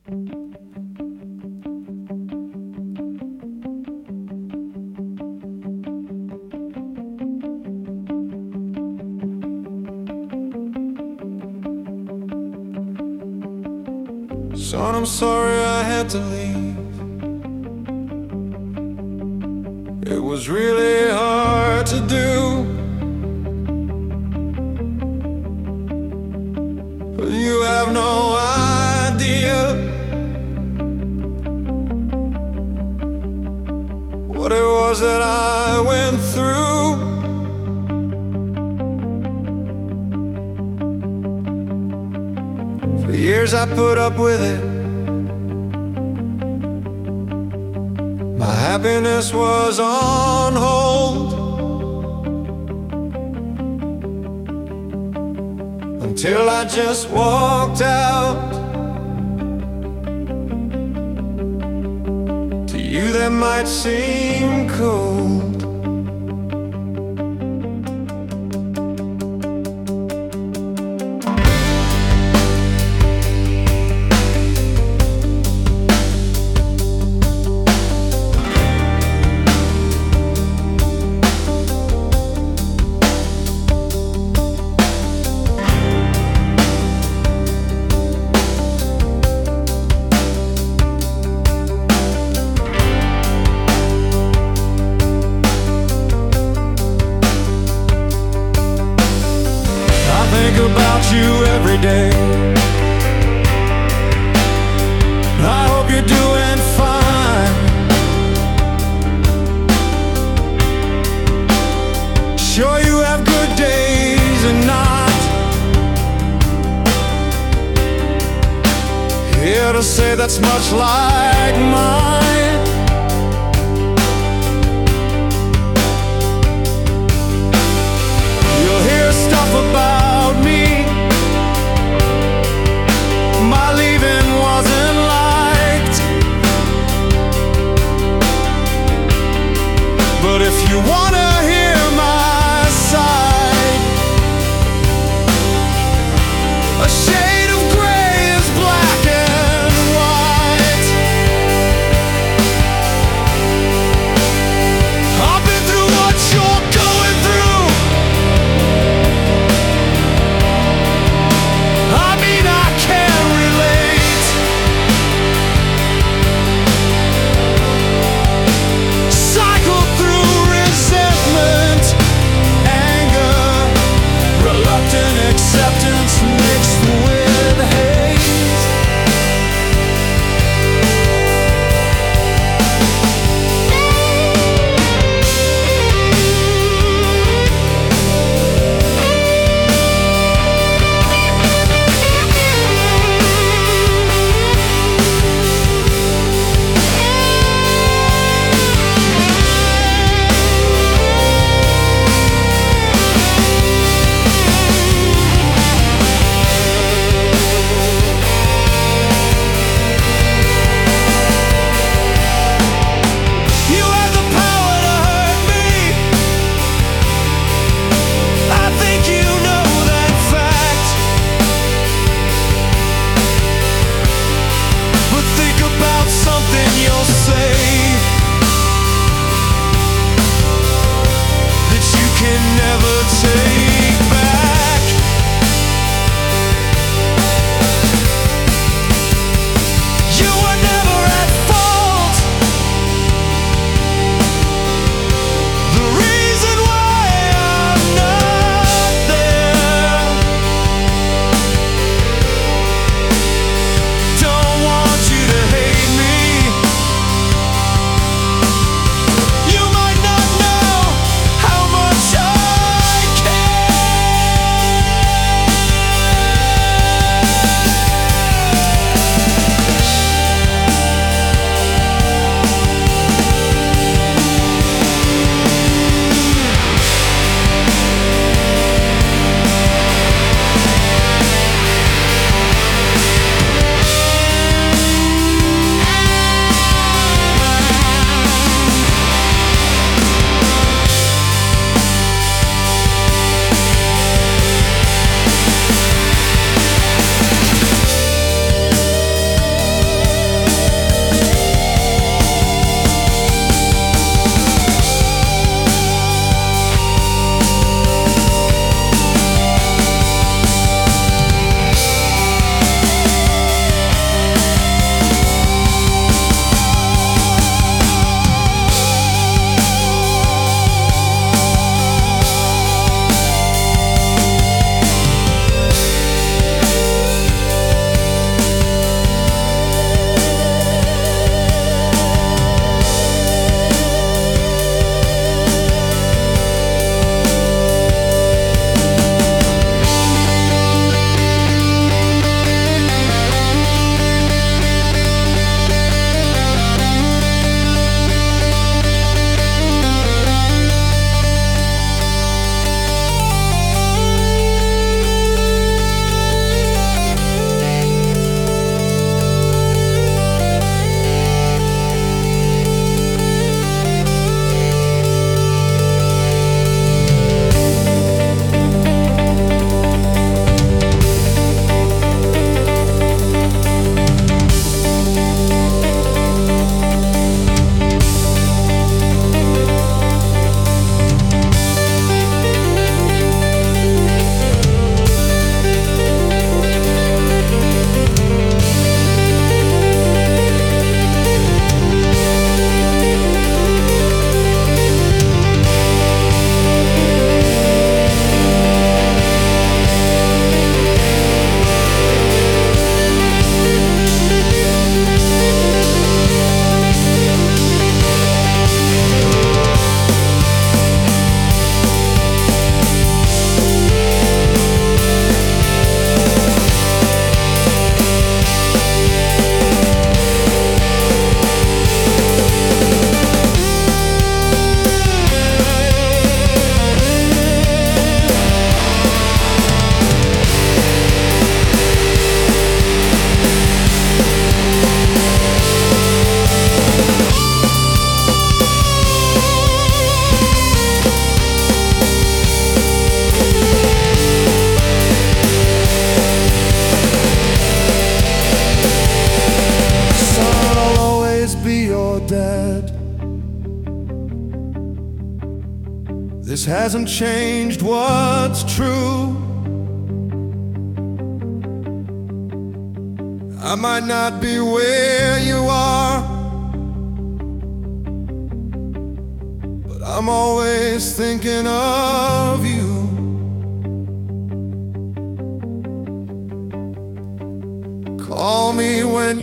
Son, I'm sorry I had to leave. It was really hard to do, but you have no idea what it was that I went through. For years I put up with it. My happiness was on hold until I just walked out. To you that might seem cold. About you every day. I hope you're doing fine. Sure you have good days and not here to say that's much like mine. You'll hear stuff about me. My leaving wasn't liked, but if you wanna hear my side, a shade of gray is black and white. This hasn't changed what's true. I might not be where you are, but I'm always thinking of you. Call me when